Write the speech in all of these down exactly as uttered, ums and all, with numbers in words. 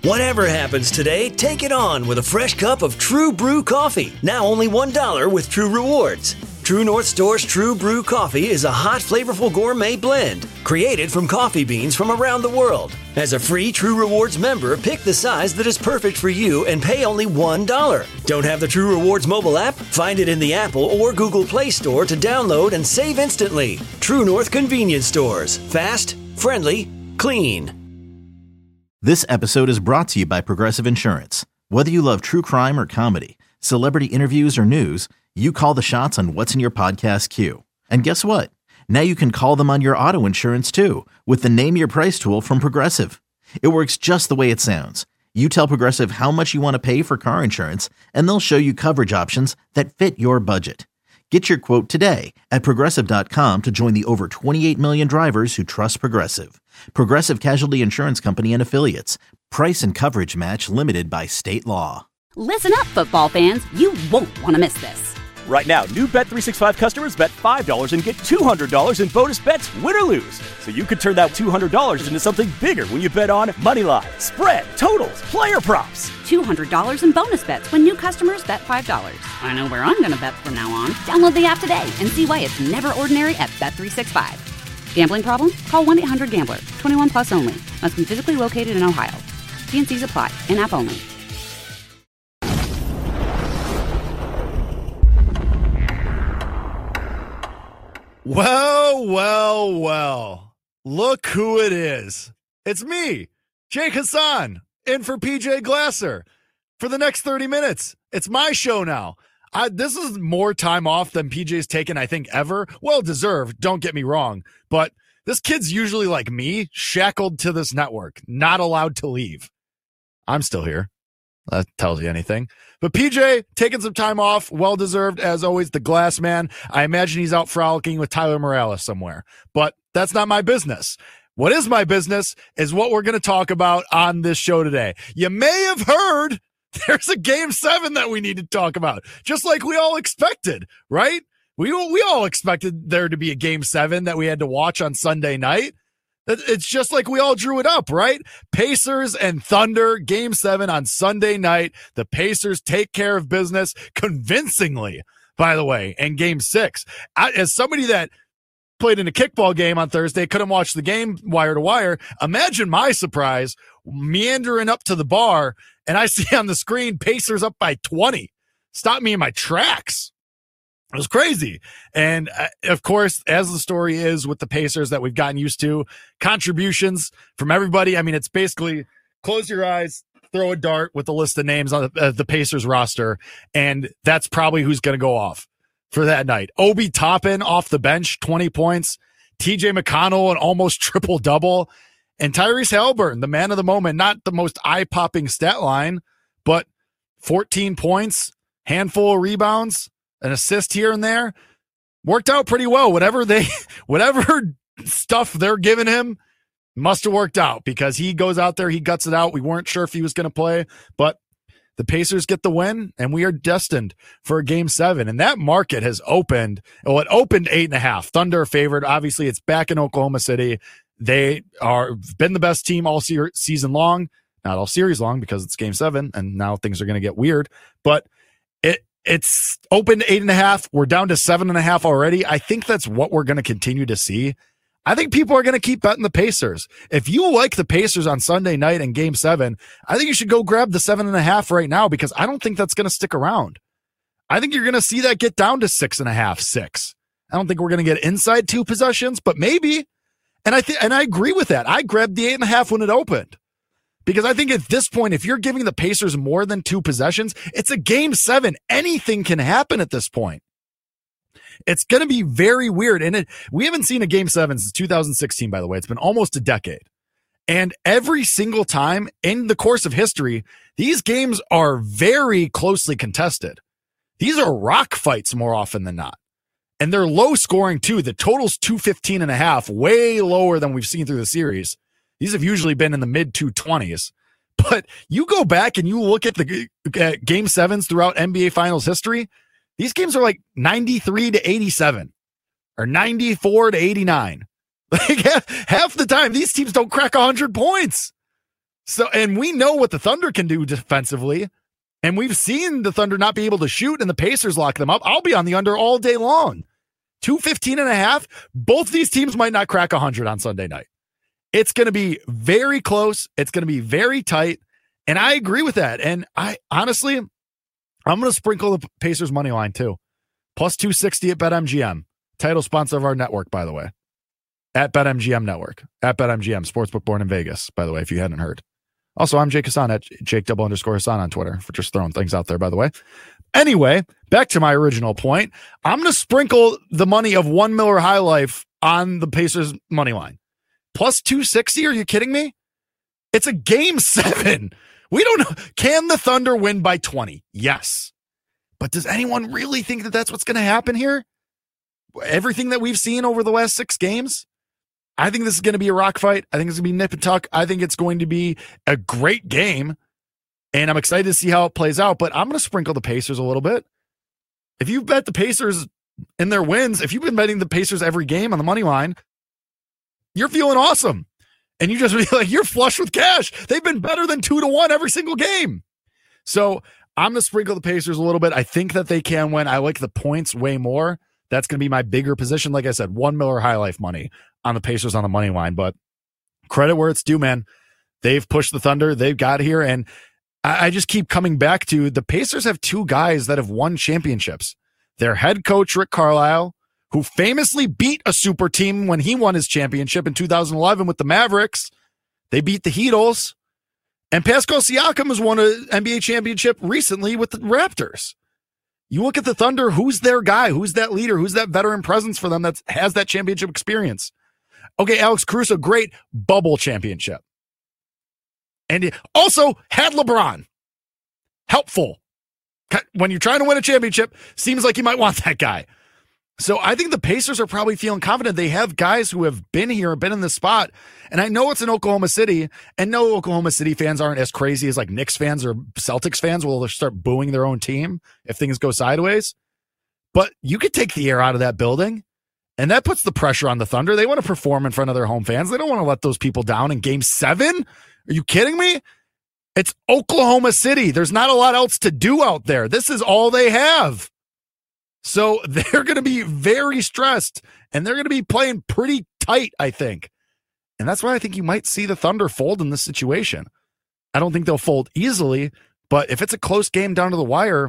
Whatever happens today, take it on with a fresh cup of True Brew coffee. Now only one dollar with True Rewards. True North Store's True Brew coffee is a hot, flavorful gourmet blend created from coffee beans from around the world. As a free True Rewards member, pick the size that is perfect for you and pay only one dollar. Don't have the True Rewards mobile app? Find it in the Apple or Google Play Store to download and save instantly. True North Convenience Stores. Fast, friendly, clean. This episode is brought to you by Progressive Insurance. Whether you love true crime or comedy, celebrity interviews or news, you call the shots on what's in your podcast queue. And guess what? Now you can call them on your auto insurance too with the Name Your Price tool from Progressive. It works just the way it sounds. You tell Progressive how much you want to pay for car insurance, and they'll show you coverage options that fit your budget. Get your quote today at Progressive dot com to join the over twenty-eight million drivers who trust Progressive. Progressive Casualty Insurance Company and Affiliates. Price and coverage match limited by state law. Listen up, football fans. You won't want to miss this. Right now, new Bet three sixty-five customers bet five dollars and get two hundred dollars in bonus bets, win or lose. So you could turn that two hundred dollars into something bigger when you bet on Moneyline, spread, totals, player props. two hundred dollars in bonus bets when new customers bet five dollars. I know where I'm going to bet from now on. Download the app today and see why it's never ordinary at Bet three sixty-five. Gambling problem? Call one eight hundred gambler. twenty-one plus only. Must be physically located in Ohio. T and C's apply. In-app only. Well, well, well. Look who it is. It's me, Jake Hassan, in for P J Glasser for the next thirty minutes. It's my show now. I, this is more time off than P J's taken, I think, ever. Well deserved, don't get me wrong. But this kid's usually like me, shackled to this network, not allowed to leave. I'm still here. That tells you anything. But P J taking some time off, well-deserved, as always, the glass man. I imagine he's out frolicking with Tyler Morales somewhere. But that's not my business. What is my business is what we're going to talk about on this show today. You may have heard there's a game seven that we need to talk about, just like we all expected, right? We, we all expected there to be a game seven that we had to watch on Sunday night. It's just like we all drew it up, right? Pacers and Thunder, game seven on Sunday night. The Pacers take care of business convincingly, by the way, in game six. I, as somebody that played in a kickball game on Thursday, couldn't watch the game wire to wire, imagine my surprise meandering up to the bar, and I see on the screen Pacers up by twenty. Stop me in my tracks. It was crazy. And uh, of course, as the story is with the Pacers that we've gotten used to, contributions from everybody. I mean, it's basically close your eyes, throw a dart with a list of names on the, uh, the Pacers roster, and that's probably who's going to go off for that night. Obi Toppin off the bench, twenty points. T J McConnell, an almost triple double. And Tyrese Haliburton, the man of the moment, not the most eye-popping stat line, but fourteen points, handful of rebounds, an assist here and there. Worked out pretty well. Whatever they, whatever stuff they're giving him must have worked out, because he goes out there, he guts it out. We weren't sure if he was going to play, but the Pacers get the win, and we are destined for a game seven. And that market has opened. Well, it opened eight and a half. Thunder favored. Obviously, it's back in Oklahoma City. They are been the best team all se- season long, not all series long, because it's game seven, and now things are going to get weird. But it it's opened eight and a half. We're down to seven and a half already. I think that's what we're going to continue to see. I think people are going to keep betting the Pacers. If you like the Pacers on Sunday night in game seven, I think you should go grab the seven and a half right now, because I don't think that's going to stick around. I think you're going to see that get down to six and a half, six. I don't think we're going to get inside two possessions, but maybe. And I think, and I agree with that. I grabbed the eight and a half when it opened, because I think at this point, if you're giving the Pacers more than two possessions, it's a game seven. Anything can happen at this point. It's going to be very weird. And it, we haven't seen a game seven since two thousand sixteen, by the way. It's been almost a decade. And every single time in the course of history, these games are very closely contested. These are rock fights more often than not. And they're low scoring too. The total's two fifteen and a half, way lower than we've seen through the series. These have usually been in the mid two twenties. But you go back and you look at the uh, game sevens throughout N B A Finals history, these games are like ninety-three to eighty-seven or ninety-four to eighty-nine. Like half, half the time, these teams don't crack one hundred points. So, and we know what the Thunder can do defensively, and we've seen the Thunder not be able to shoot and the Pacers lock them up. I'll be on the under all day long. two fifteen and a half. Both these teams might not crack one hundred on Sunday night. It's going to be very close. It's going to be very tight. And I agree with that. And I honestly, I'm going to sprinkle the Pacers money line too. Plus two sixty at BetMGM. Title sponsor of our network, by the way. At BetMGM Network. At BetMGM, Sportsbook born in Vegas, by the way, if you hadn't heard. Also, I'm Jake Hassan at Jake double underscore Hassan on Twitter for just throwing things out there, by the way. Anyway, back to my original point. I'm going to sprinkle the money of one Miller High Life on the Pacers money line. Plus two sixty? Are you kidding me? It's a game seven. We don't know. Can the Thunder win by twenty? Yes. But does anyone really think that that's what's going to happen here? Everything that we've seen over the last six games? I think this is going to be a rock fight. I think it's going to be nip and tuck. I think it's going to be a great game. And I'm excited to see how it plays out. But I'm going to sprinkle the Pacers a little bit. If you bet the Pacers in their wins, if you've been betting the Pacers every game on the money line, you're feeling awesome. And you just feel like you're flush with cash. They've been better than two to one every single game. So I'm going to sprinkle the Pacers a little bit. I think that they can win. I like the points way more. That's going to be my bigger position. Like I said, one Miller High Life money on the Pacers on the money line. But credit where it's due, man. They've pushed the Thunder. They've got here. And I, I just keep coming back to the Pacers have two guys that have won championships. Their head coach, Rick Carlisle, who famously beat a super team when he won his championship in two thousand eleven with the Mavericks. They beat the Heatles. And Pascal Siakam has won an N B A championship recently with the Raptors. You look at the Thunder, who's their guy? Who's that leader? Who's that veteran presence for them that has that championship experience? Okay, Alex Caruso, great bubble championship. And he also had LeBron. Helpful. When you're trying to win a championship, seems like you might want that guy. So I think the Pacers are probably feeling confident. They have guys who have been here, been in this spot. And I know it's in Oklahoma City, and no Oklahoma City fans aren't as crazy as like Knicks fans or Celtics fans will start booing their own team if things go sideways. But you could take the air out of that building, and that puts the pressure on the Thunder. They want to perform in front of their home fans. They don't want to let those people down in game seven. Are you kidding me? It's Oklahoma City. There's not a lot else to do out there. This is all they have. So they're going to be very stressed, and they're going to be playing pretty tight, I think. And that's why I think you might see the Thunder fold in this situation. I don't think they'll fold easily, but if it's a close game down to the wire,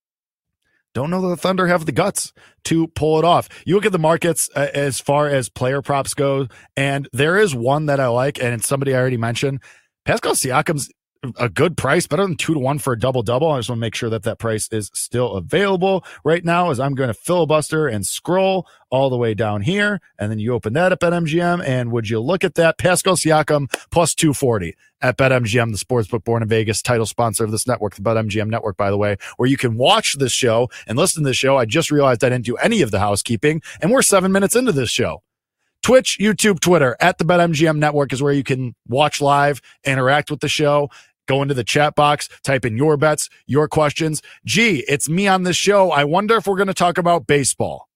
don't know that the Thunder have the guts to pull it off. You look at the markets uh, as far as player props go, and there is one that I like, and it's somebody I already mentioned. Pascal Siakam's a good price, better than two to one for a double double. I just want to make sure that that price is still available right now as I'm going to filibuster and scroll all the way down here. And then you open that up at M G M. And would you look at that? Pascal Siakam plus two forty at BetMGM, the sportsbook born in Vegas, title sponsor of this network, the BetMGM network, by the way, where you can watch this show and listen to this show. I just realized I didn't do any of the housekeeping, and we're seven minutes into this show. Twitch, YouTube, Twitter, at the BetMGM network is where you can watch live, interact with the show. Go into the chat box, type in your bets, your questions. Gee, it's me on this show. I wonder if we're going to talk about baseball.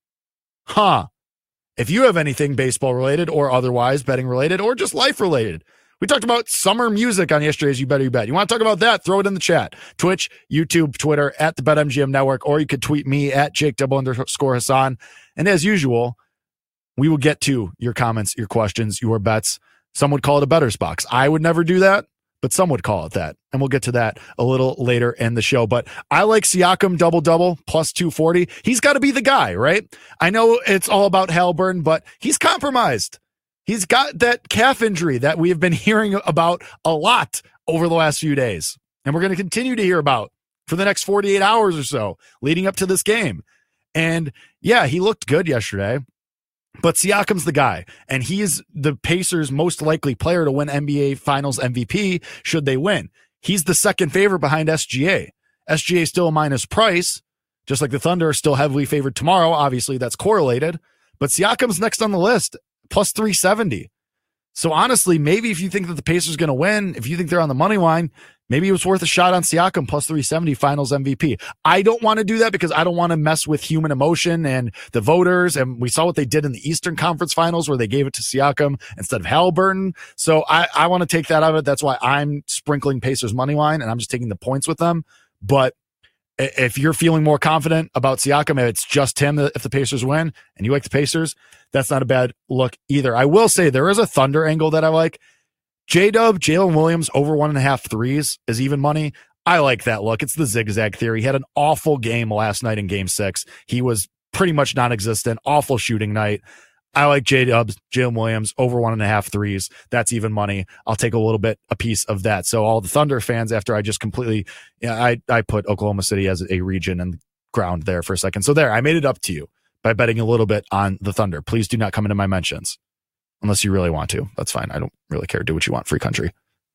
Huh. If you have anything baseball related or otherwise betting related or just life related. We talked about summer music on yesterday's You Better You Bet. You want to talk about that? Throw it in the chat. Twitch, YouTube, Twitter, at the BetMGM network, or you could tweet me at Jake double underscore Hassan. And as usual, we will get to your comments, your questions, your bets. Some would call it a better's box. I would never do that, but some would call it that. And we'll get to that a little later in the show. But I like Siakam double-double plus two forty. He's got to be the guy, right? I know it's all about Haliburton, but he's compromised. He's got that calf injury that we have been hearing about a lot over the last few days. And we're going to continue to hear about for the next forty-eight hours or so leading up to this game. And yeah, he looked good yesterday. But Siakam's the guy, and he is the Pacers' most likely player to win N B A Finals M V P should they win. He's the second favorite behind S G A. S G A is still a minus price, just like the Thunder are still heavily favored tomorrow. Obviously, that's correlated. But Siakam's next on the list, plus three seventy. So honestly, maybe if you think that the Pacers are going to win, if you think they're on the money line, maybe it was worth a shot on Siakam plus three seventy finals M V P. I don't want to do that because I don't want to mess with human emotion and the voters. And we saw what they did in the Eastern Conference Finals where they gave it to Siakam instead of Halliburton. So I, I want to take that out of it. That's why I'm sprinkling Pacers money line and I'm just taking the points with them. But if you're feeling more confident about Siakam, if it's just him, if the Pacers win and you like the Pacers, that's not a bad look either. I will say there is a Thunder angle that I like. J-Dub, Jalen Williams over one and a half threes is even money. I like that look. It's the zigzag theory. He had an awful game last night in game six. He was pretty much non-existent, awful shooting night. I like J-Dubs, Jalen Williams over one and a half threes. That's even money. I'll take a little bit, a piece of that. So all the Thunder fans, after I just completely, you know, I, I put Oklahoma City as a region and ground there for a second. So there, I made it up to you by betting a little bit on the Thunder. Please do not come into my mentions unless you really want to. That's fine. I don't really care. Do what you want, free country.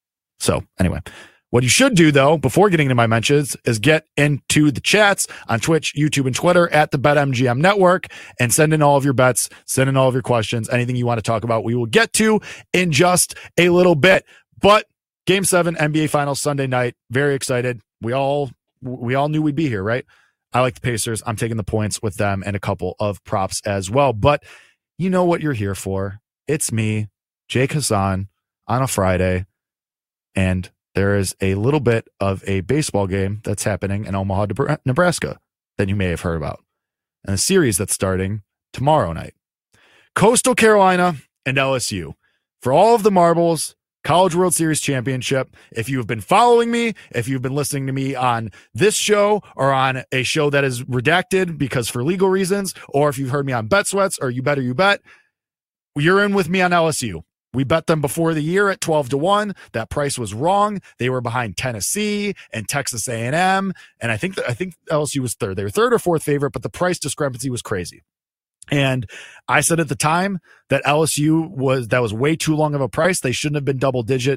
So anyway, what you should do, though, before getting into my mentions, is get into the chats on Twitch, YouTube, and Twitter at the BetMGM Network and send in all of your bets, send in all of your questions, anything you want to talk about. We will get to in just a little bit. But Game seven, N B A Finals, Sunday night. Very excited. We all we all knew we'd be here, right? I like the Pacers. I'm taking the points with them and a couple of props as well. But you know what you're here for. It's me, Jake Hassan, on a Friday, and there is a little bit of a baseball game that's happening in Omaha, Nebraska that you may have heard about, and a series that's starting tomorrow night. Coastal Carolina and L S U. For all of the marbles, College World Series Championship. If you've been following me, if you've been listening to me on this show or on a show that is redacted because for legal reasons, or if you've heard me on Bet Sweats or You Better You Bet, you're in with me on L S U. We bet them before the year at twelve to one. That price was wrong. They were behind Tennessee and Texas A and M. And I think that, I think L S U was third. They were third or fourth favorite, but the price discrepancy was crazy. And I said at the time that L S U was, that was way too long of a price. They shouldn't have been double digit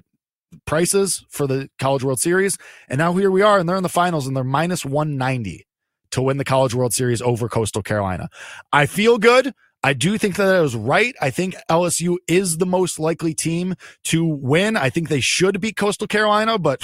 prices for the College World Series. And now here we are, and they're in the finals, and they're minus one ninety to win the College World Series over Coastal Carolina. I feel good. I do think that I was right. I think L S U is the most likely team to win. I think they should beat Coastal Carolina, but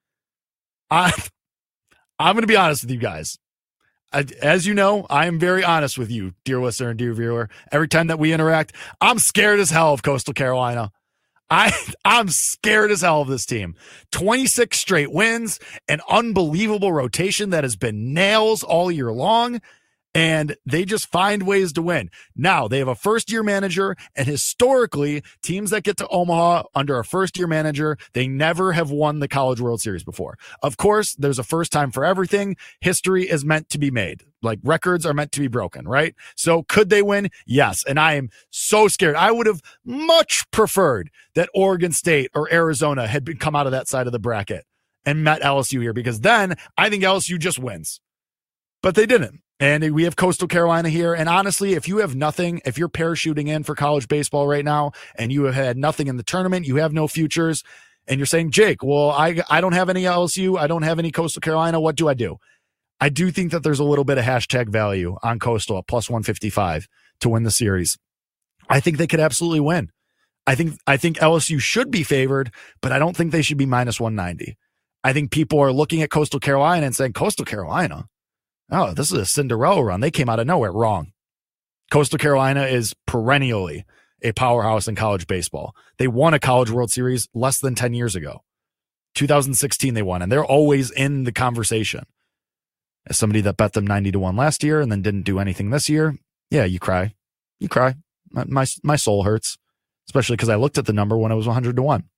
I, I'm going to be honest with you guys. I, as you know, I am very honest with you, dear listener and dear viewer. Every time that we interact, I'm scared as hell of Coastal Carolina. I, I'm scared as hell of this team. twenty-six straight wins, an unbelievable rotation that has been nails all year long. And they just find ways to win. Now, they have a first-year manager, and historically, teams that get to Omaha under a first-year manager, they never have won the College World Series before. Of course, there's a first time for everything. History is meant to be made. Like, records are meant to be broken, right? So could they win? Yes. And I am so scared. I would have much preferred that Oregon State or Arizona had been, come out of that side of the bracket and met L S U here, because then I think L S U just wins. But they didn't. And we have Coastal Carolina here. And honestly, if you have nothing, if you're parachuting in for college baseball right now and you have had nothing in the tournament, you have no futures, and you're saying, Jake, well, I, I don't have any L S U. I don't have any Coastal Carolina. What do I do? I do think that there's a little bit of hashtag value on Coastal at plus one fifty-five to win the series. I think they could absolutely win. I think, I think L S U should be favored, but I don't think they should be minus one ninety. I think people are looking at Coastal Carolina and saying, Coastal Carolina? Oh, this is a Cinderella run. They came out of nowhere. Wrong. Coastal Carolina is perennially a powerhouse in college baseball. They won a College World Series less than ten years ago. two thousand sixteen they won, and they're always in the conversation. As somebody that bet them ninety to one last year and then didn't do anything this year, yeah, you cry. You cry. My my, my soul hurts, especially because I looked at the number when it was one hundred to one.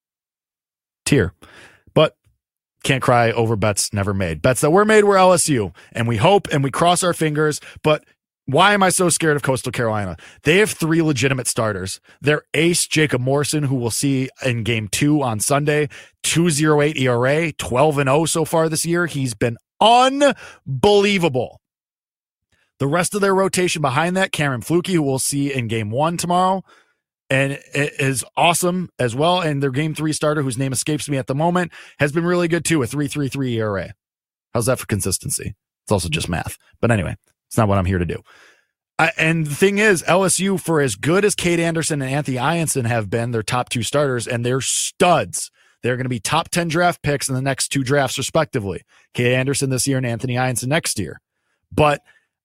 Tear. But can't cry over bets never made. Bets that were made were L S U, and we hope and we cross our fingers. But why am I so scared of Coastal Carolina? They have three legitimate starters. Their ace, Jacob Morrison, who we'll see in game two on Sunday, two point oh eight E R A, twelve and oh so far this year. He's been unbelievable. The rest of their rotation behind that, Cameron Fluke, who we'll see in game one tomorrow, and it is awesome as well. And their game three starter, whose name escapes me at the moment, has been really good too, a three point three three E R A. How's that for consistency? It's also just math. But anyway, it's not what I'm here to do. I, and the thing is, L S U, for as good as Cade Anderson and Anthony Ianson have been, their top two starters, and they're studs. They're going to be top ten draft picks in the next two drafts, respectively. Cade Anderson this year and Anthony Ianson next year. But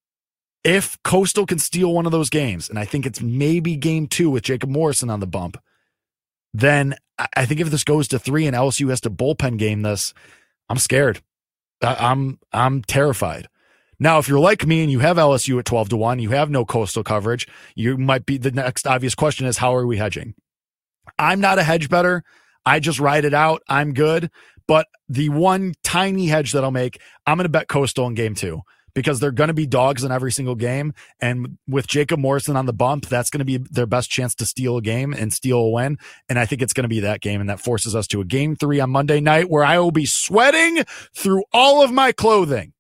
if Coastal can steal one of those games, and I think it's maybe game two with Jacob Morrison on the bump, then I think if this goes to three and L S U has to bullpen game this, I'm scared. I'm I'm terrified. Now, if you're like me and you have L S U at twelve to one, you have no Coastal coverage, you might be, the next obvious question is, how are we hedging? I'm not a hedge better. I just ride it out. I'm good. But the one tiny hedge that I'll make, I'm going to bet Coastal in game two, because they're going to be dogs in every single game. And with Jacob Morrison on the bump, that's going to be their best chance to steal a game and steal a win. And I think it's going to be that game. And that forces us to a game three on Monday night where I will be sweating through all of my clothing.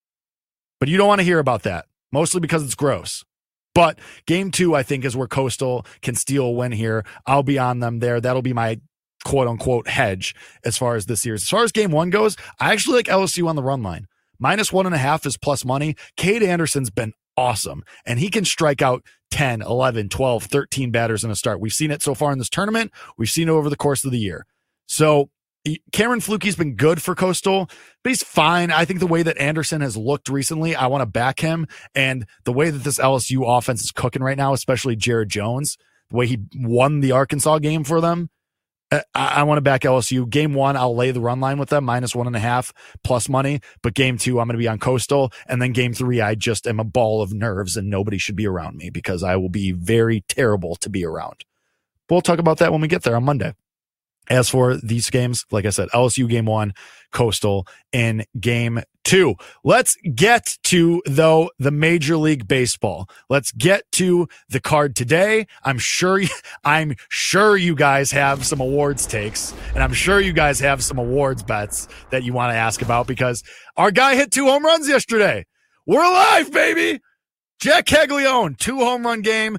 But you don't want to hear about that, mostly because it's gross. But game two, I think, is where Coastal can steal a win here. I'll be on them there. That'll be my quote unquote hedge as far as this series. As far as game one goes, I actually like L S U on the run line. Minus one and a half is plus money. Cade Anderson's been awesome, and he can strike out ten, eleven, twelve, thirteen batters in a start. We've seen it so far in this tournament. We've seen it over the course of the year. So Cameron Fluke's been good for Coastal, but he's fine. I think the way that Anderson has looked recently, I want to back him. And the way that this L S U offense is cooking right now, especially Jared Jones, the way he won the Arkansas game for them, I, I want to back L S U. Game one, I'll lay the run line with them, minus one and a half, plus money. But game two, I'm going to be on Coastal. And then game three, I just am a ball of nerves and nobody should be around me because I will be very terrible to be around. But we'll talk about that when we get there on Monday. As for these games, like I said, L S U game one, Coastal in game two. Let's get to, though, the Major League Baseball. Let's get to the card today. I'm sure, I'm sure you guys have some awards takes, and I'm sure you guys have some awards bets that you want to ask about because our guy hit two home runs yesterday. We're alive, baby. Jack Caglione, two home run game.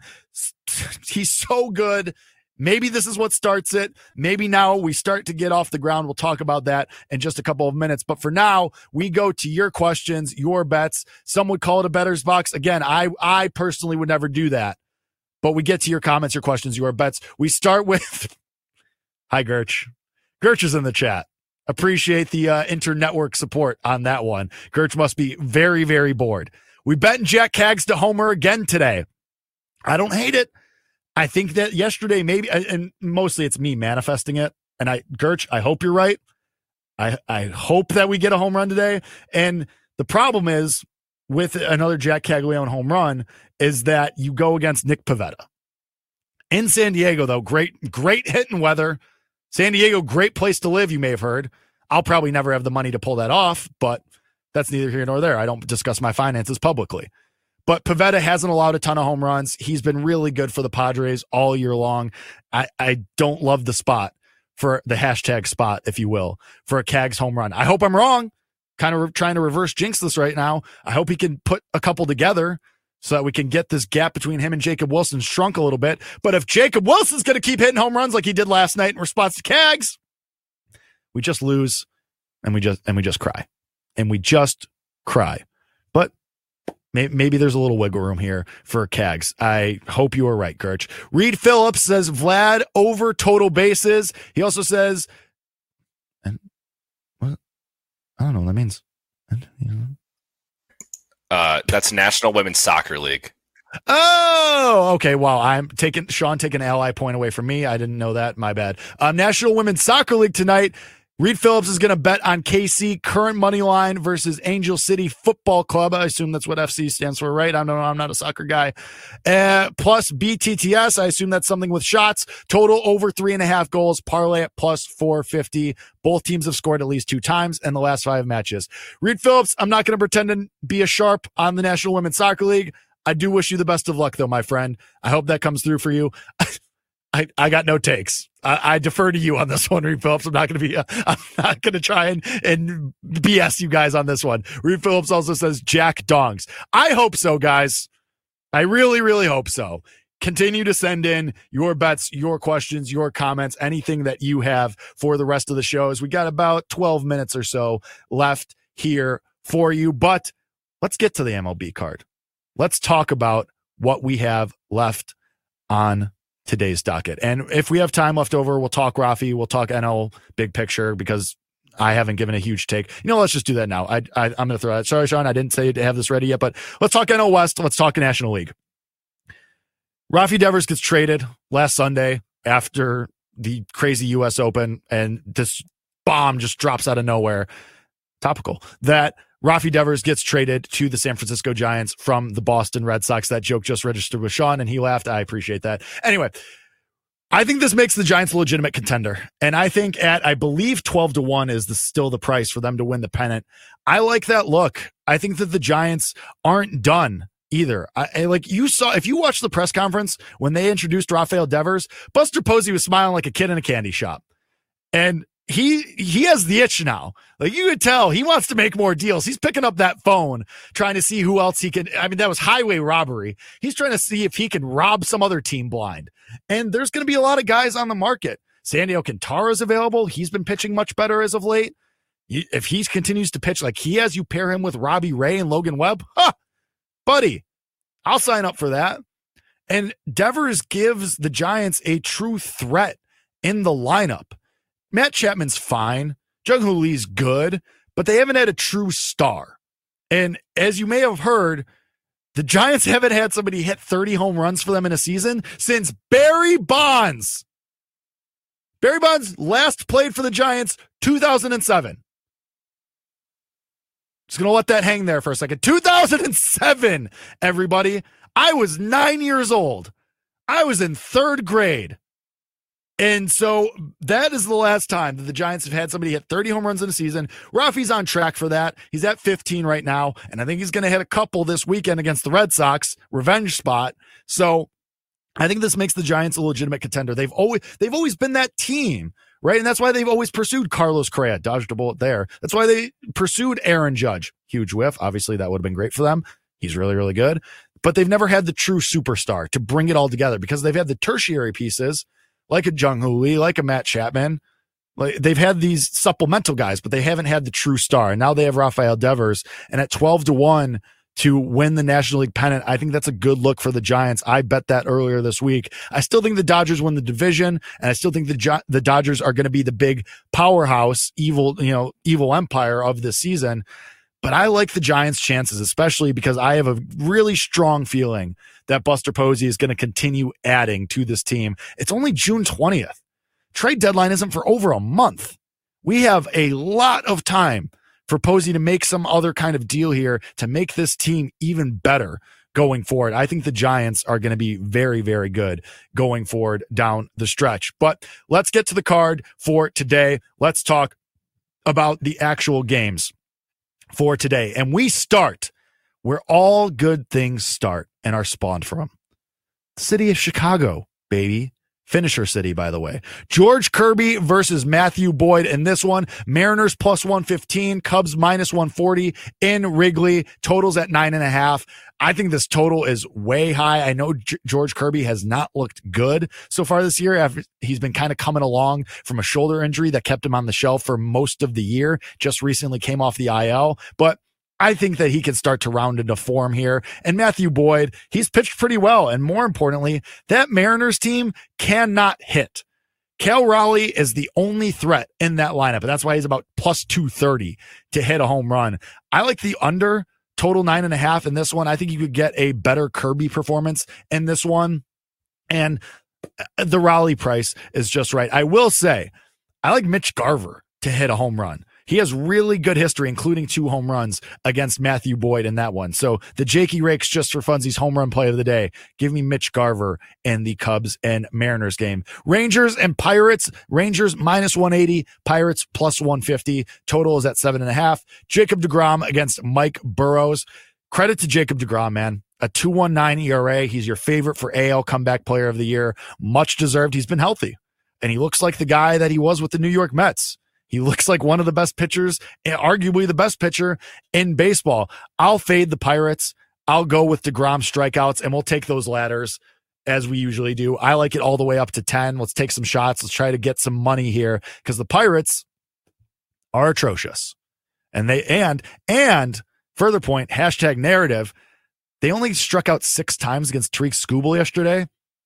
He's so good. Maybe this is what starts it. Maybe now we start to get off the ground. We'll talk about that in just a couple of minutes. But for now, we go to your questions, your bets. Some would call it a bettor's box. Again, I, I personally would never do that. But we get to your comments, your questions, your bets. We start with, hi, Gerch. Gerch is in the chat. Appreciate the uh, inter-network support on that one. Gerch must be very, very bored. We bet Jack Cags to homer again today. I don't hate it. I think that yesterday, maybe, and mostly it's me manifesting it. And I, Gerch, I hope you're right. I, I hope that we get a home run today. And the problem is with another Jack Caglione home run is that you go against Nick Pivetta. In San Diego, though, great, great hitting weather. San Diego, great place to live, you may have heard. I'll probably never have the money to pull that off, but that's neither here nor there. I don't discuss my finances publicly. But Pivetta hasn't allowed a ton of home runs. He's been really good for the Padres all year long. I, I don't love the spot for the hashtag spot, if you will, for a Cags home run. I hope I'm wrong. Kind of re- trying to reverse jinx this right now. I hope he can put a couple together so that we can get this gap between him and Jacob Wilson shrunk a little bit. But if Jacob Wilson's going to keep hitting home runs like he did last night in response to Cags, we just lose and we just and we just cry. And we just cry. But maybe there's a little wiggle room here for Cags. I hope you are right, Gerch. Reed Phillips says Vlad over total bases. He also says, and what? I don't know what that means. And, you know. uh, that's National Women's Soccer League. Oh, okay. Wow. I'm taking Sean taking an ally point away from me. I didn't know that. My bad. Um, National Women's Soccer League tonight. Reed Phillips is going to bet on K C current money line versus Angel City Football Club. I assume that's what F C stands for, right? I don't know. I'm not a soccer guy. Uh, plus B T T S. I assume that's something with shots. Total over three and a half goals. Parlay at plus four fifty. Both teams have scored at least two times in the last five matches. Reed Phillips, I'm not going to pretend to be a sharp on the National Women's Soccer League. I do wish you the best of luck, though, my friend. I hope that comes through for you. I, I got no takes. I, I defer to you on this one, Reed Phillips. I'm not going to be, uh, I'm not going to try and, and B S you guys on this one. Reed Phillips also says Jack Dongs. I hope so, guys. I really, really hope so. Continue to send in your bets, your questions, your comments, anything that you have for the rest of the shows. We got about twelve minutes or so left here for you, but let's get to the M L B card. Let's talk about what we have left on today's docket. And if we have time left over, we'll talk Rafi, we'll talk N L big picture, because I haven't given a huge take. You know, let's just do that now. I, I, I'm going to throw that. Sorry, Sean, I didn't say to have this ready yet, but let's talk N L West. Let's talk National League. Rafi Devers gets traded last Sunday after the crazy U S Open, and this bomb just drops out of nowhere. Topical. That Rafi Devers gets traded to the San Francisco Giants from the Boston Red Sox. That joke just registered with Sean, and he laughed. I appreciate that. Anyway, I think this makes the Giants a legitimate contender. And I think at, I believe twelve to one is the, still the price for them to win the pennant. I like that look. I think that the Giants aren't done either. I, I like you saw, if you watched the press conference when they introduced Rafael Devers, Buster Posey was smiling like a kid in a candy shop. And he, he has the itch now. Like, you could tell he wants to make more deals. He's picking up that phone, trying to see who else he can. I mean, that was highway robbery. He's trying to see if he can rob some other team blind. And there's going to be a lot of guys on the market. Sandy Alcantara is available. He's been pitching much better as of late. If he continues to pitch like he has, you pair him with Robbie Ray and Logan Webb, huh, buddy, I'll sign up for that. And Devers gives the Giants a true threat in the lineup. Matt Chapman's fine. Jung-Hoo Lee's good, but they haven't had a true star. And as you may have heard, the Giants haven't had somebody hit thirty home runs for them in a season since Barry Bonds. Barry Bonds last played for the Giants two thousand seven. Just going to let that hang there for a second. two thousand seven, everybody. I was nine years old. I was in third grade. And so that is the last time that the Giants have had somebody hit thirty home runs in a season. Rafi's on track for that. He's at fifteen right now, and I think he's going to hit a couple this weekend against the Red Sox, revenge spot. So I think this makes the Giants a legitimate contender. They've always they've always been that team, right? And that's why they've always pursued Carlos Correa. Dodged a bullet there. That's why they pursued Aaron Judge. Huge whiff. Obviously, that would have been great for them. He's really, really good. But they've never had the true superstar to bring it all together, because they've had the tertiary pieces like a Jung-Hoo Lee, like a Matt Chapman. Like, they've had these supplemental guys, but they haven't had the true star. And now they have Rafael Devers. And at twelve to one to win the National League pennant, I think that's a good look for the Giants. I bet that earlier this week. I still think the Dodgers win the division, and I still think the jo- the Dodgers are going to be the big powerhouse, evil, you know, evil empire of this season. But I like the Giants' chances, especially because I have a really strong feeling that Buster Posey is going to continue adding to this team. It's only June twentieth. Trade deadline isn't for over a month. We have a lot of time for Posey to make some other kind of deal here to make this team even better going forward. I think the Giants are going to be very, very good going forward down the stretch. But let's get to the card for today. Let's talk about the actual games for today. And we start where all good things start and are spawned from. The city of Chicago, baby. Finisher city, by the way. George Kirby versus Matthew Boyd in this one. Mariners plus one fifteen, Cubs minus one forty in Wrigley. Totals at nine and a half. I think this total is way high. I know G- George Kirby has not looked good so far this year. After he's been kind of coming along from a shoulder injury that kept him on the shelf for most of the year. Just recently came off the I L, but I think that he can start to round into form here. And Matthew Boyd, he's pitched pretty well. And more importantly, that Mariners team cannot hit. Cal Raleigh is the only threat in that lineup. And that's why he's about plus two thirty to hit a home run. I like the under total nine and a half in this one. I think you could get a better Kirby performance in this one. And the Raleigh price is just right. I will say, I like Mitch Garver to hit a home run. He has really good history, including two home runs against Matthew Boyd in that one. So the Jakey Rakes just for funsies home run play of the day. Give me Mitch Garver in the Cubs and Mariners game. Rangers and Pirates. Rangers minus one eighty. Pirates plus one fifty. Total is at seven and a half. Jacob deGrom against Mike Burrows. Credit to Jacob deGrom, man. A two point one nine E R A. He's your favorite for A L comeback player of the year. Much deserved. He's been healthy. And he looks like the guy that he was with the New York Mets. He looks like one of the best pitchers, and arguably the best pitcher in baseball. I'll fade the Pirates. I'll go with deGrom strikeouts, and we'll take those ladders as we usually do. I like it all the way up to ten. Let's take some shots. Let's try to get some money here because the Pirates are atrocious. And they and and further point, hashtag narrative, They only struck out six times against Tariq Skubal yesterday.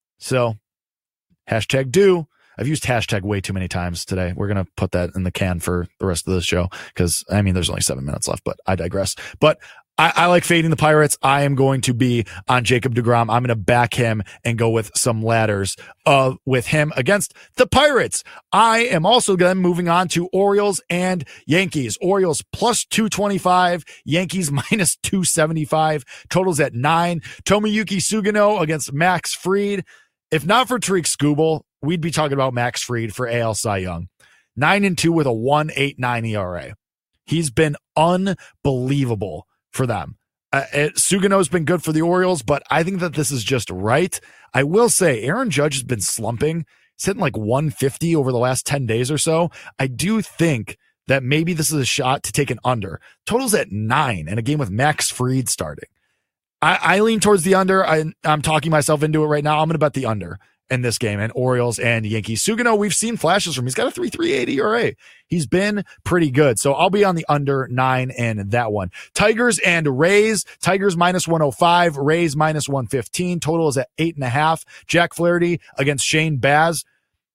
So hashtag do. I've used hashtag way too many times today. We're going to put that in the can for the rest of the show because, I mean, there's only seven minutes left, but I digress. But I, I like fading the Pirates. I am going to be on Jacob deGrom. I'm going to back him and go with some ladders of with him against the Pirates. I am also then moving on to Orioles and Yankees. Orioles plus two twenty-five, Yankees minus two seventy-five. Totals at nine. Tomoyuki Sugino against Max Fried. If not for Tariq Skubal, we'd be talking about Max Fried for A L Cy Young. Nine and two with a one point eight nine E R A. He's been unbelievable for them. Uh, it, Sugano's been good for the Orioles, but I think that this is just right. I will say Aaron Judge has been slumping. He's hitting like one fifty over the last ten days or so. I do think that maybe this is a shot to take an under. Total's at nine in a game with Max Fried starting. I, I lean towards the under. I, I'm talking myself into it right now. I'm going to bet the under in this game, and Orioles and Yankees. Sugano, we've seen flashes from him. He's got a three point three eight E R A. He's been pretty good. So I'll be on the under nine in that one. Tigers and Rays. Tigers minus one oh five, Rays minus one fifteen. Total is at eight and a half. Jack Flaherty against Shane Baz.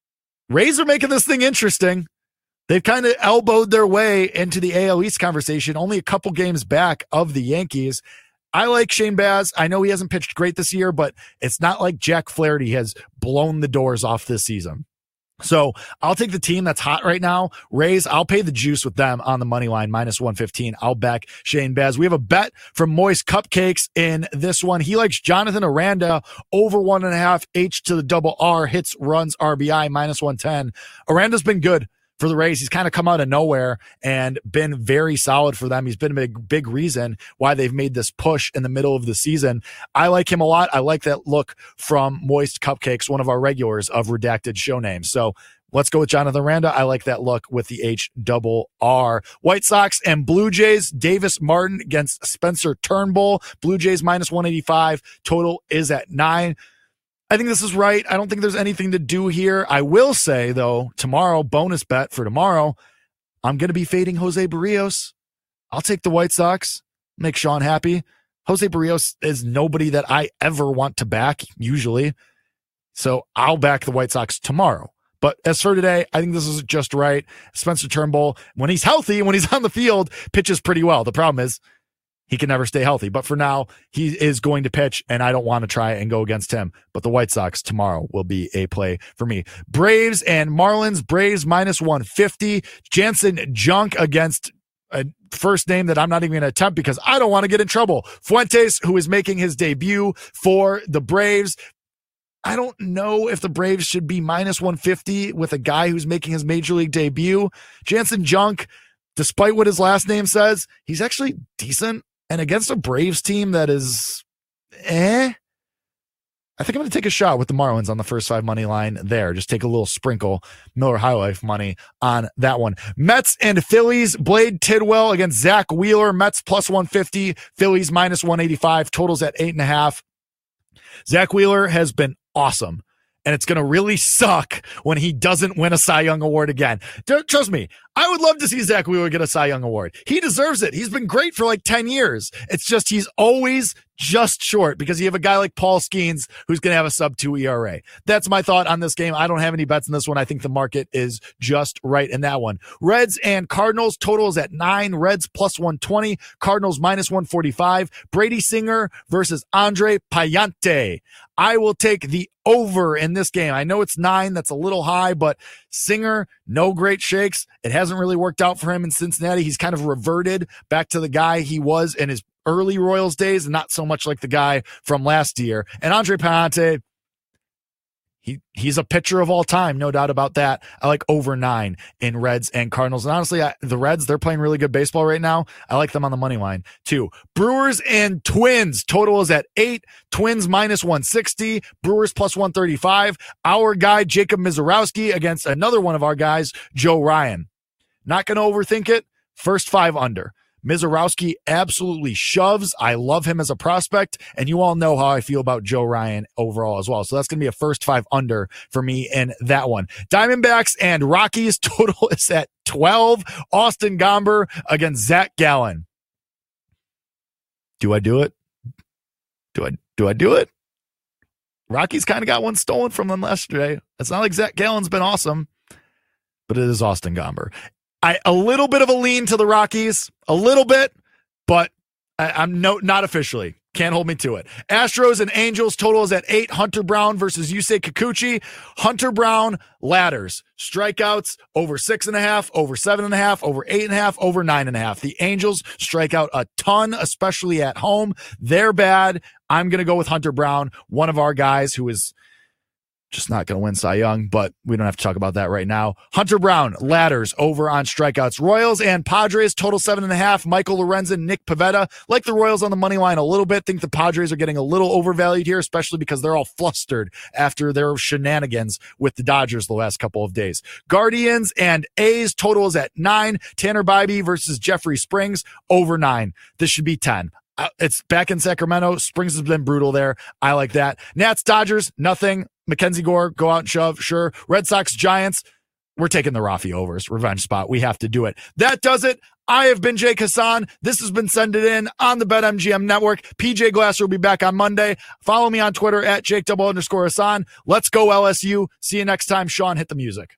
Rays are making this thing interesting. They've kind of elbowed their way into the A L East conversation, only a couple games back of the Yankees. I like Shane Baz. I know he hasn't pitched great this year, but it's not like Jack Flaherty has blown the doors off this season. So I'll take the team that's hot right now. Rays, I'll pay the juice with them on the money line, minus one fifteen. I'll back Shane Baz. We have a bet from Moist Cupcakes in this one. He likes Jonathan Aranda over one and a half, H to the double R, hits, runs, R B I, minus one ten. Aranda's been good for the Rays. He's kind of come out of nowhere and been very solid for them. He's been a big, big reason why they've made this push in the middle of the season. I like him a lot. I like that look from Moist Cupcakes, one of our regulars of redacted show names. So let's go with Jonathan Aranda. I like that look with the H double R. White Sox and Blue Jays. Davis Martin against Spencer Turnbull. Blue Jays minus one eighty-five. Total is at nine. I think this is right. I don't think there's anything to do here. I will say, though, tomorrow, bonus bet for tomorrow, I'm going to be fading Jose Barrios. I'll take the White Sox, make Sean happy. Jose Barrios is nobody that I ever want to back, usually. So I'll back the White Sox tomorrow. But as for today, I think this is just right. Spencer Turnbull, when he's healthy, when he's on the field, pitches pretty well. The problem is, he can never stay healthy. But for now, he is going to pitch, and I don't want to try and go against him. But the White Sox tomorrow will be a play for me. Braves and Marlins. Braves minus one fifty. Jansen Junk against a first name that I'm not even going to attempt because I don't want to get in trouble. Fuentes, who is making his debut for the Braves. I don't know if the Braves should be minus one fifty with a guy who's making his major league debut. Jansen Junk, despite what his last name says, he's actually decent. And against a Braves team that is eh, I think I'm going to take a shot with the Marlins on the first five money line there. Just take a little sprinkle Miller High Life money on that one. Mets and Phillies. Blade Tidwell against Zach Wheeler. Mets plus one fifty. Phillies minus one eighty-five. Totals at eight and a half. Zach Wheeler has been awesome. And it's going to really suck when he doesn't win a Cy Young Award again. Trust me, I would love to see Zach Wheeler get a Cy Young Award. He deserves it. He's been great for like ten years. It's just he's always just short because you have a guy like Paul Skeens who's going to have a sub two E R A. That's my thought on this game. I don't have any bets in this one. I think the market is just right in that one. Reds and Cardinals. Totals at nine. Reds plus one twenty. Cardinals minus one forty-five. Brady Singer versus Andre Payante. I will take the over in this game. I know it's nine. That's a little high, but Singer, no great shakes. It hasn't really worked out for him in Cincinnati. He's kind of reverted back to the guy he was in his early Royals days, and not so much like the guy from last year. And Andre Payante, he he's a pitcher of all time, no doubt about that. I like over nine in Reds and Cardinals. And honestly, I, the Reds, they're playing really good baseball right now. I like them on the money line too. Brewers and Twins. Total is at eight. Twins minus one sixty. Brewers plus one thirty-five. Our guy, Jacob Mizorowski, against another one of our guys, Joe Ryan. Not going to overthink it. First five under. Mizorowski absolutely shoves. I love him as a prospect, and you all know how I feel about Joe Ryan overall as well. So that's going to be a first five under for me in that one. Diamondbacks and Rockies. Total is at twelve. Austin Gomber against Zach Gallen. Do I do it? Do I do I do it? Rockies kind of got one stolen from them yesterday. It's not like Zach Gallen's been awesome, but it is Austin Gomber. I a little bit of a lean to the Rockies, a little bit, but I, I'm no not officially. Can't hold me to it. Astros and Angels total is at eight. Hunter Brown versus Yusei Kikuchi. Hunter Brown ladders. Strikeouts over six and a half, over seven and a half, over eight and a half, over nine and a half. The Angels strike out a ton, especially at home. They're bad. I'm going to go with Hunter Brown, one of our guys who is just not going to win Cy Young, but we don't have to talk about that right now. Hunter Brown, ladders over on strikeouts. Royals and Padres, total seven and a half. Michael Lorenzen, Nick Pivetta. Like the Royals on the money line a little bit. Think the Padres are getting a little overvalued here, especially because they're all flustered after their shenanigans with the Dodgers the last couple of days. Guardians and A's, total is at nine. Tanner Bybee versus Jeffrey Springs, over nine. This should be ten. Uh, it's back in Sacramento. Springs has been brutal there. I like that. Nats, Dodgers, nothing. Mackenzie Gore, go out and shove. Sure. Red Sox, Giants. We're taking the Rafi overs. Revenge spot. We have to do it. That does it. I have been Jake Hassan. This has been Send It In on the BetMGM Network. P J Glasser will be back on Monday. Follow me on Twitter at Jake double underscore Hassan. Let's go L S U. See you next time. Sean, hit the music.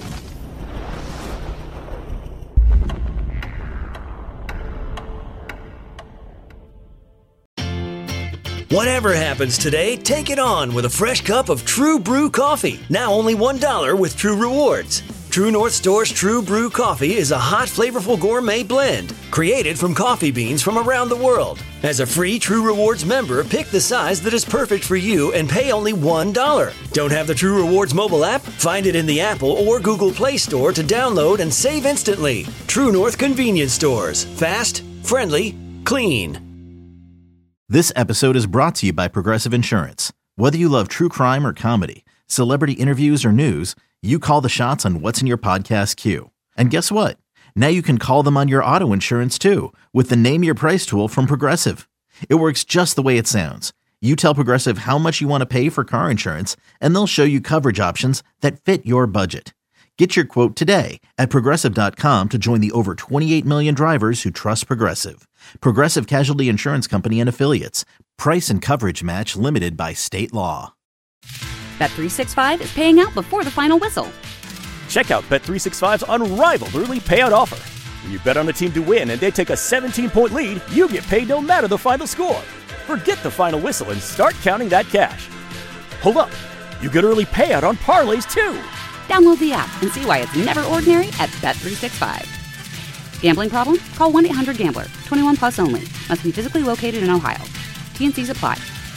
Whatever happens today, take it on with a fresh cup of True Brew coffee. Now only one dollar with True Rewards. True North Store's True Brew coffee is a hot, flavorful gourmet blend created from coffee beans from around the world. As a free True Rewards member, pick the size that is perfect for you and pay only one dollar. Don't have the True Rewards mobile app? Find it in the Apple or Google Play Store to download and save instantly. True North Convenience Stores. Fast, friendly, clean. This episode is brought to you by Progressive Insurance. Whether you love true crime or comedy, celebrity interviews or news, you call the shots on what's in your podcast queue. And guess what? Now you can call them on your auto insurance too with the Name Your Price tool from Progressive. It works just the way it sounds. You tell Progressive how much you want to pay for car insurance, and they'll show you coverage options that fit your budget. Get your quote today at Progressive dot com to join the over twenty-eight million drivers who trust Progressive. Progressive Casualty Insurance Company and Affiliates. Price and coverage match limited by state law. Bet three sixty-five is paying out before the final whistle. Check out Bet three sixty-five's unrivaled early payout offer. When you bet on a team to win and they take a seventeen-point lead, you get paid no matter the final score. Forget the final whistle and start counting that cash. Hold up. You get early payout on parlays too. Download the app and see why it's never ordinary at Bet three sixty-five. Gambling problem? Call one eight hundred gambler. twenty-one plus only. Must be physically located in Ohio. T and C's apply.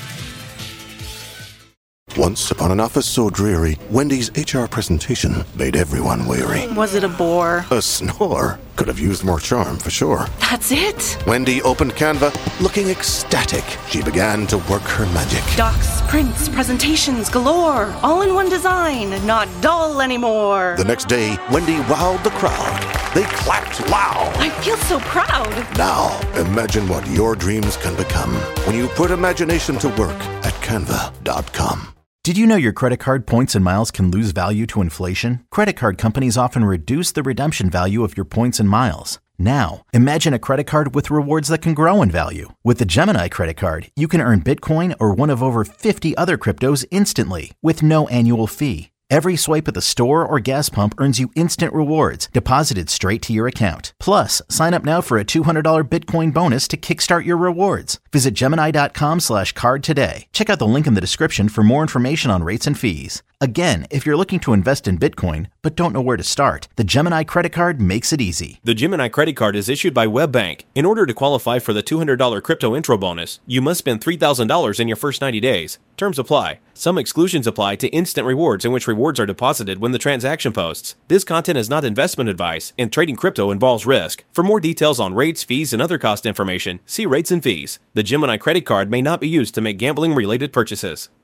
Once upon an office so dreary, Wendy's H R presentation made everyone weary. Was it a bore? A snore. Could have used more charm, for sure. That's it? Wendy opened Canva, looking ecstatic. She began to work her magic. Docs, prints, presentations galore. All in one design, not dull anymore. The next day, Wendy wowed the crowd. They clapped loud. I feel so proud. Now, imagine what your dreams can become when you put imagination to work at canva dot com. Did you know your credit card points and miles can lose value to inflation? Credit card companies often reduce the redemption value of your points and miles. Now, imagine a credit card with rewards that can grow in value. With the Gemini credit card, you can earn Bitcoin or one of over fifty other cryptos instantly with no annual fee. Every swipe at the store or gas pump earns you instant rewards deposited straight to your account. Plus, sign up now for a two hundred dollars Bitcoin bonus to kickstart your rewards. Visit Gemini.com slash card today. Check out the link in the description for more information on rates and fees. Again, if you're looking to invest in Bitcoin but don't know where to start, the Gemini credit card makes it easy. The Gemini credit card is issued by WebBank. In order to qualify for the two hundred dollars crypto intro bonus, you must spend three thousand dollars in your first ninety days. Terms apply. Some exclusions apply to instant rewards in which rewards are deposited when the transaction posts. This content is not investment advice, and trading crypto involves risk. For more details on rates, fees, and other cost information, see rates and fees. The Gemini credit card may not be used to make gambling-related purchases.